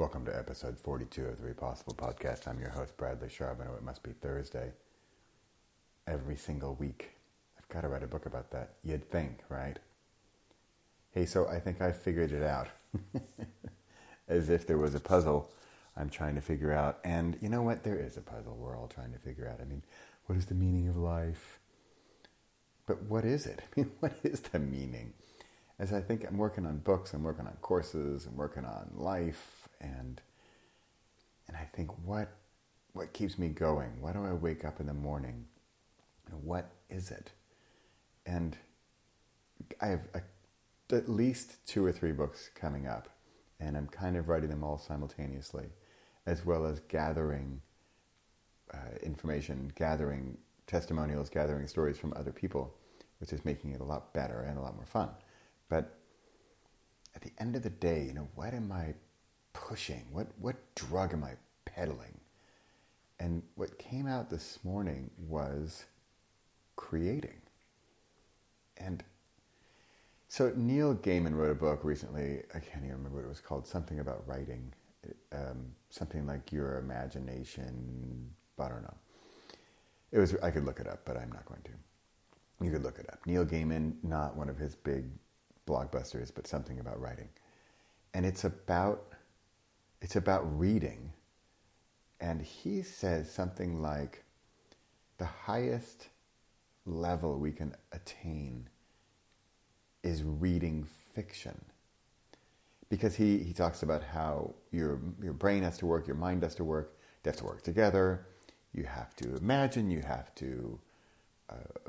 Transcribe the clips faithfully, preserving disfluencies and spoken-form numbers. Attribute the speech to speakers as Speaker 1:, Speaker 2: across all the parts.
Speaker 1: Welcome to episode forty-two of the Repossible Podcast. I'm your host, Bradley Sharp. I know it must be Thursday. Every single week. I've got to write a book about that. You'd think, right? Hey, so I think I figured it out. As if there was a puzzle I'm trying to figure out. And you know what? There is a puzzle we're all trying to figure out. I mean, what is the meaning of life? But what is it? I mean, what is the meaning? As I think I'm working on books, I'm working on courses, I'm working on life, and and I think, what what keeps me going? Why do I wake up in the morning? And what is it? And I have a, at least two or three books coming up, and I'm kind of writing them all simultaneously, as well as gathering uh, information, gathering testimonials, gathering stories from other people, which is making it a lot better and a lot more fun. But at the end of the day, you know, what am I pushing? What what drug am I peddling? And what came out this morning was creating. And so Neil Gaiman wrote a book recently. I can't even remember what it was called. Something about writing. Um, something like Your Imagination. I don't know. It was. I could look it up, but I'm not going to. You could look it up. Neil Gaiman, not one of his big blockbusters, but something about writing. And it's about it's about reading. And he says something like the highest level we can attain is reading fiction. Because he, he talks about how your your brain has to work, your mind has to work, they have to work together. You have to imagine, you have to uh,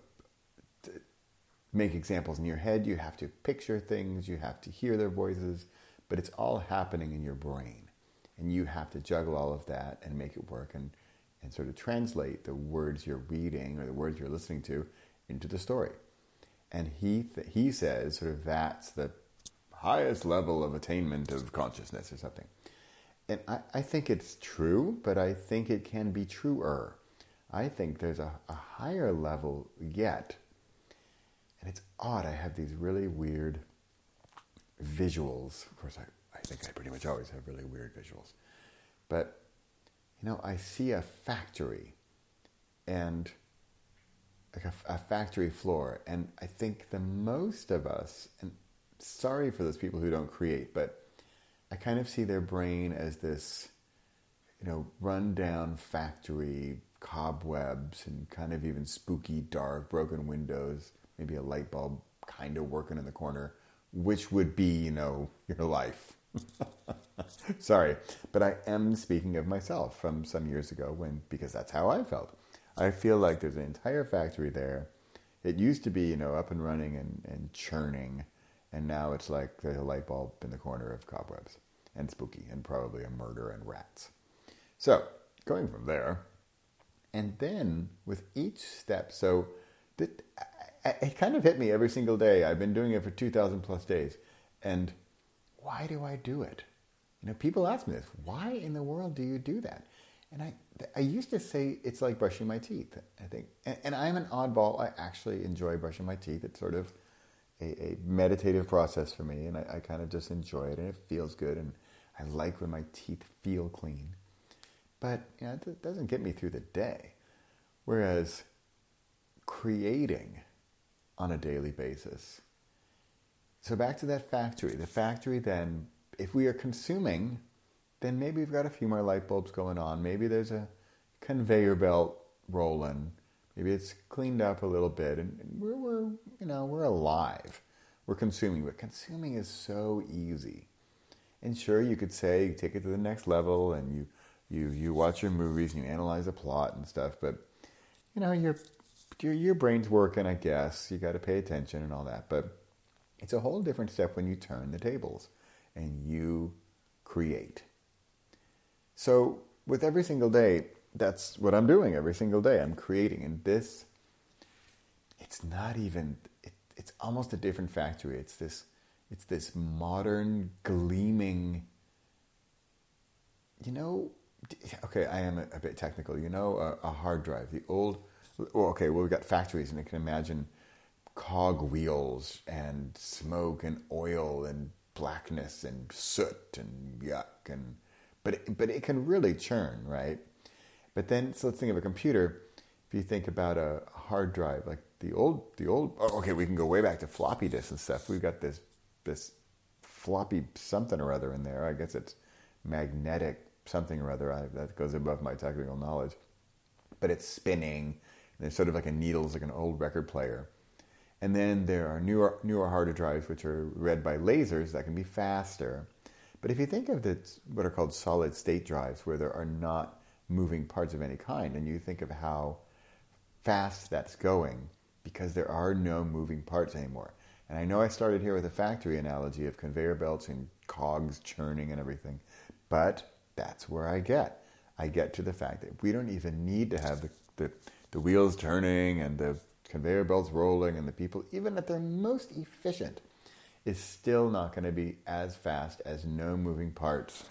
Speaker 1: make examples in your head, you have to picture things, you have to hear their voices, but it's all happening in your brain. And you have to juggle all of that and make it work and, and sort of translate the words you're reading or the words you're listening to into the story. And he th- he says sort of that's the highest level of attainment of consciousness or something. And I, I think it's true, but I think it can be truer. I think there's a, a higher level yet. And it's odd, I have these really weird visuals. Of course, I, I think I pretty much always have really weird visuals. But, you know, I see a factory and like a, a factory floor. And I think the most of us, and sorry for those people who don't create, but I kind of see their brain as this, you know, run-down factory, cobwebs and kind of even spooky, dark, broken windows, maybe a light bulb kind of working in the corner, which would be, you know, your life. Sorry, but I am speaking of myself from some years ago when, because that's how I felt. I feel like there's an entire factory there. It used to be, you know, up and running and, and churning, and now it's like there's a light bulb in the corner of cobwebs and spooky and probably a murder and rats. So, going from there, and then with each step, so that, it kind of hit me every single day. I've been doing it for two thousand plus days. And why do I do it? You know, people ask me this. Why in the world do you do that? And I I used to say it's like brushing my teeth, I think. And, and I'm an oddball. I actually enjoy brushing my teeth. It's sort of a, a meditative process for me. And I, I kind of just enjoy it. And it feels good. And I like when my teeth feel clean. But, you know, it doesn't get me through the day. Whereas creating on a daily basis. So back to that factory. The factory then, if we are consuming, then maybe we've got a few more light bulbs going on. Maybe there's a conveyor belt rolling. Maybe it's cleaned up a little bit, and we're, we're you know, we're alive. We're consuming, but consuming is so easy. And sure, you could say you take it to the next level, and you you you watch your movies and you analyze the plot and stuff. But you know, your your your brain's working, I guess. You got to pay attention and all that. But it's a whole different step when you turn the tables and you create. So with every single day, that's what I'm doing every single day. I'm creating. And this, it's not even, it, it's almost a different factory. It's this, it's this modern, gleaming, you know, okay, I am a, a bit technical. You know, a, a hard drive, the old, well, okay, well, we've got factories, and I can imagine cog wheels and smoke and oil and blackness and soot and yuck and but it, but it can really churn, right? But then, so let's think of a computer. If you think about a hard drive, like the old, the old, oh, okay, we can go way back to floppy disks and stuff. We've got this, this floppy something or other in there. I guess it's magnetic something or other. I, that goes above my technical knowledge. But it's spinning. And it's sort of like a needle, it's like an old record player. And then there are newer, newer harder drives, which are read by lasers that can be faster. But if you think of the, what are called solid state drives, where there are not moving parts of any kind, and you think of how fast that's going, because there are no moving parts anymore. And I know I started here with a factory analogy of conveyor belts and cogs churning and everything, but that's where I get. I get to the fact that we don't even need to have the, the, the wheels turning and the conveyor belts rolling and the people, even at their most efficient, is still not going to be as fast as no moving parts.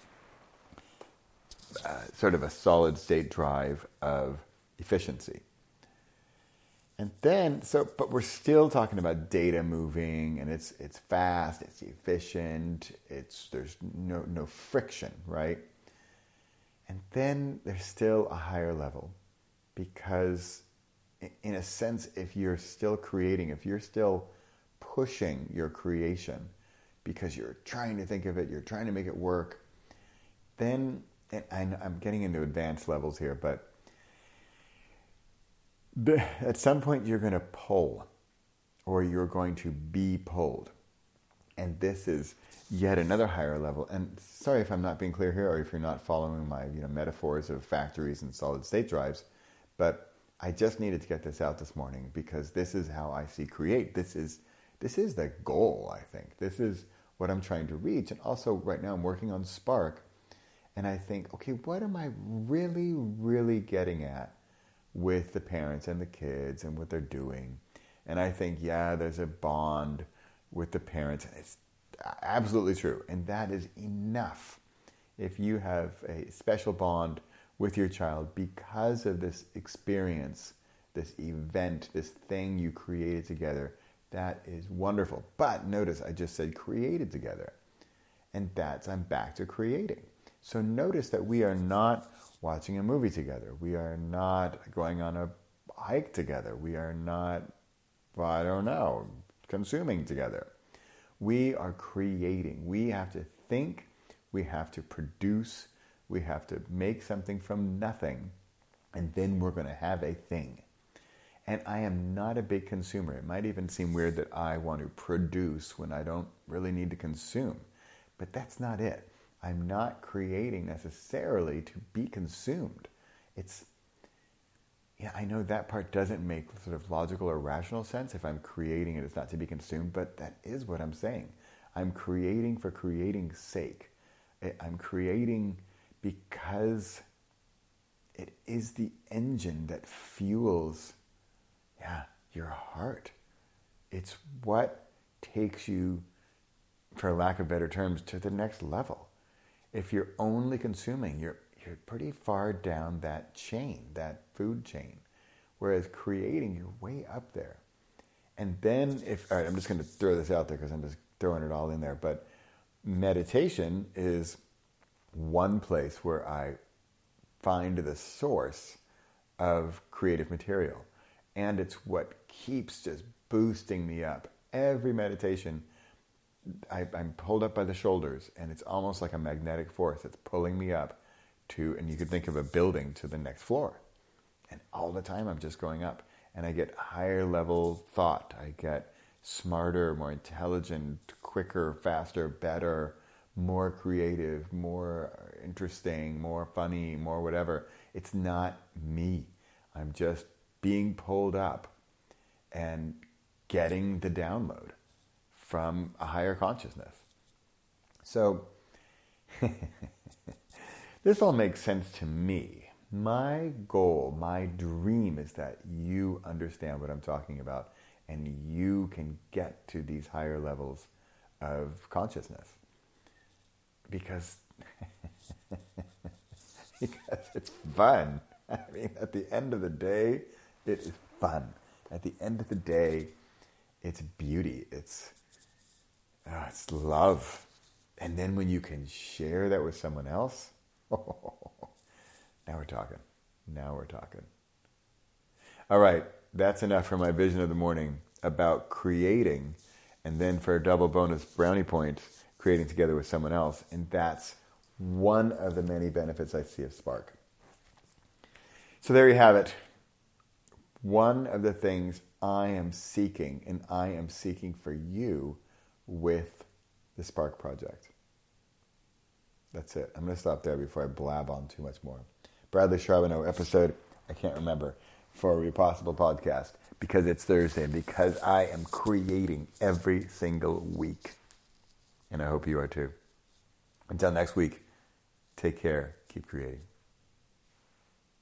Speaker 1: Uh, sort of a solid state drive of efficiency. And then, so, but we're still talking about data moving, and it's it's fast, it's efficient, it's there's no no friction, right? And then there's still a higher level, because in a sense, if you're still creating, if you're still pushing your creation because you're trying to think of it, you're trying to make it work, then, and I'm getting into advanced levels here, but the, at some point you're going to pull, or you're going to be pulled. And this is yet another higher level. And sorry if I'm not being clear here, or if you're not following my you know metaphors of factories and solid state drives, but I just needed to get this out this morning, because this is how I see create. This is this is the goal, I think. This is what I'm trying to reach. And also right now I'm working on Spark, and I think, okay, what am I really, really getting at with the parents and the kids and what they're doing? And I think, yeah, there's a bond with the parents, and it's absolutely true. And that is enough. If you have a special bond with your child because of this experience, this event, this thing you created together, that is wonderful. But notice I just said created together. And that's, I'm back to creating. So notice that we are not watching a movie together. We are not going on a hike together. We are not, well, I don't know, consuming together. We are creating. We have to think. We have to produce. We have to make something from nothing. And then we're going to have a thing. And I am not a big consumer. It might even seem weird that I want to produce when I don't really need to consume. But that's not it. I'm not creating necessarily to be consumed. It's, yeah, I know that part doesn't make sort of logical or rational sense. If I'm creating it, it's not to be consumed, but that is what I'm saying. I'm creating for creating's sake. I'm creating because it is the engine that fuels, yeah, your heart. It's what takes you, for lack of better terms, to the next level. If you're only consuming, you're you're pretty far down that chain, that food chain. Whereas creating, you're way up there. And then if, all right, I'm just going to throw this out there because I'm just throwing it all in there, but meditation is one place where I find the source of creative material. And it's what keeps just boosting me up. Every meditation, I, I'm pulled up by the shoulders, and it's almost like a magnetic force that's pulling me up to, and you could think of a building, to the next floor. And all the time I'm just going up, and I get higher level thought. I get smarter, more intelligent, quicker, faster, better, more creative, more interesting, more funny, more whatever. It's not me. I'm just being pulled up and getting the download from a higher consciousness. So this all makes sense to me. My goal, my dream is that you understand what I'm talking about and you can get to these higher levels of consciousness. Because, because it's fun. I mean, at the end of the day, it is fun. At the end of the day, it's beauty. It's Oh, it's love. And then when you can share that with someone else, Now we're talking. Now we're talking. All right, that's enough for my vision of the morning about creating, and then for a double bonus brownie points, creating together with someone else. And that's one of the many benefits I see of Spark. So there you have it. One of the things I am seeking, and I am seeking for you with the Spark Project. That's it. I'm going to stop there before I blab on too much more. Bradley Charbonneau episode, I can't remember, for a Repossible podcast, because it's Thursday, because I am creating every single week. And I hope you are too. Until next week, take care. Keep creating.